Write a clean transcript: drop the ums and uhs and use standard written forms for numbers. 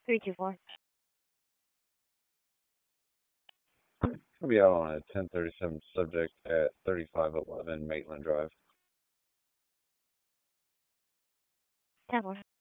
324. I'll be out on a 1037 subject at 3511 Maitland Drive. 10-4.